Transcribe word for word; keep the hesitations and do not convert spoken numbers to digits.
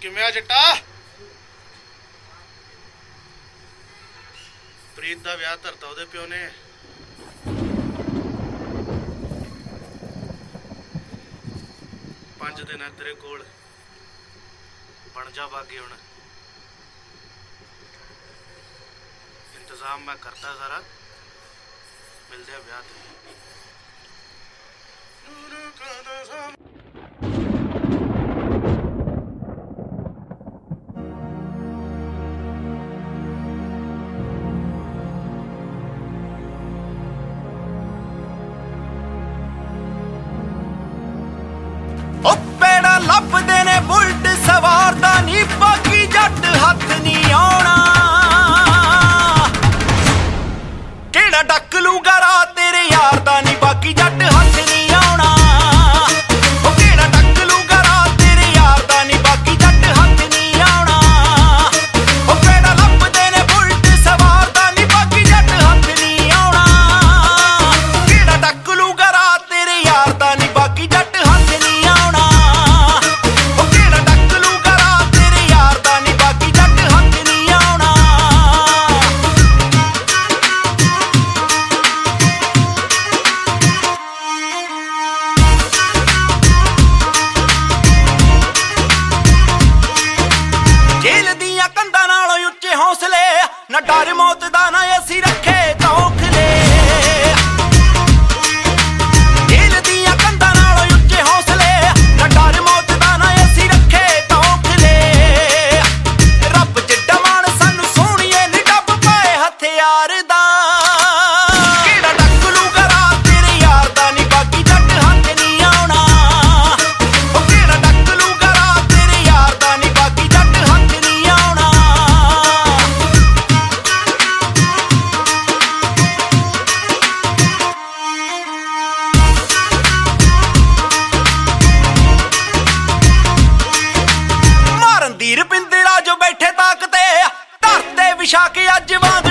ਕਿਵੇਂ ਆ ਜੱਟਾ? ਪ੍ਰੀਤ ਦਾ ਵਿਆਹ ਧਰਤਾ ਉਹਦੇ ਪਿਓ ਨੇ। ਪੰਜ ਦਿਨ ਹੈ ਤੇਰੇ ਕੋਲ, ਬਣ ਜਾ ਬਾਗੀ। ਹੁਣ ਇੰਤਜ਼ਾਮ ਮੈਂ ਕਰਦਾ ਸਾਰਾ, ਮਿਲਦੇ ਆ ਵਿਆਹ ਤੇ। ਲੱਭਦੇ ਨੇ ਬੁਲਟ ਸਵਾਰ ਦਾ ਨੀ ਬਾਕੀ ਜੱਟ ਹੱਥ ਨਹੀਂ ਆਉਣਾ। ਕਿਹੜਾ ਡੱਕ ਲੂਗਾ ਰਾਹ ਤੇਰੇ ਯਾਰ ਦਾ ਨੀ ਬਾਕੀ ਜੱਟ ਹੱਥ ਨਹੀਂ ਆਉਣਾ। ਉਹ ਕਿਹੜਾ ਡੱਕ ਲੂਗਾ ਰਾਹ ਤੇਰੇ ਯਾਰ ਦਾ ਨੀ ਬਾਕੀ ਜੱਟ ਹੱਥ ਨਹੀਂ ਆਉਣਾ। ਉਹ ਕਿਹੜਾ ਲੱਭਦੇ ਨੇ ਬੁਲਟ ਸਵਾਰ ਦਾ ਨੀ ਬਾਕੀ ਜੱਟ ਹੱਥ ਨਹੀਂ ਆਉਣਾ। ਕਿਹੜਾ ਡੱਕ ਲੂਗਾ ਰਾਹ ਤੇਰੇ ਯਾਰ ਦਾ ਨੀ ਬਾਕੀ ਜੱਟ ਹੱਥ ਨਹੀਂ ਆਉਣਾ। ਹੌਸਲੇ ਨਾ ਡਰ ਮੌਤ ਦਾ ਨਾ ਅਸੀਂ ਰੱਖੇ ਤੌਖਲੇ। ਦਿਲ ਦੀਆਂ ਕੰਧਾਂ ਨਾਲੋਂ ਉੱਚੇ ਹੌਸਲੇ ਨਾ ਡਰ ਮੌਤ ਦਾ ਨਾ ਅਸੀਂ ਰੱਖੇ ਤੌਖਲੇ। ਰੱਬ ਜਿੱਡਾ ਮਾਣ ਸਾਨੂੰ ਸੋਹਣੀਏ ਨੀ ਡੱਬ ਪਾਏ ਹਥਿਆਰ ਦਾ। ਕਿਹੜਾ ਡੱਕ ਲੂਗਾ ਰਾਹ ਤੇਰੇ ਯਾਰ ਦਾ ਨੀ ਬਾਕੀ ਜੱਟ ਹੱਥ ਨਹੀਂ ਆਉਣਾ। ਉਹ ਕਿਹੜਾ ਡੱਕ ਲੂਗਾ ਰਾਹ ਤੇਰੇ ਯਾਰ ਦਾ ਨੀ ਬਾਕੀ ਜੱਟ ਹੱਥ ਨਹੀਂ ਆਉਣਾ। ਰੁਪਿੰਦਰਾ ਜੋ ਬੈਠੇ ਤਾਕਤੇ ਧਰਤੇ ਵਿਛਾ ਕੇ ਅੱਜ ਵਾਂ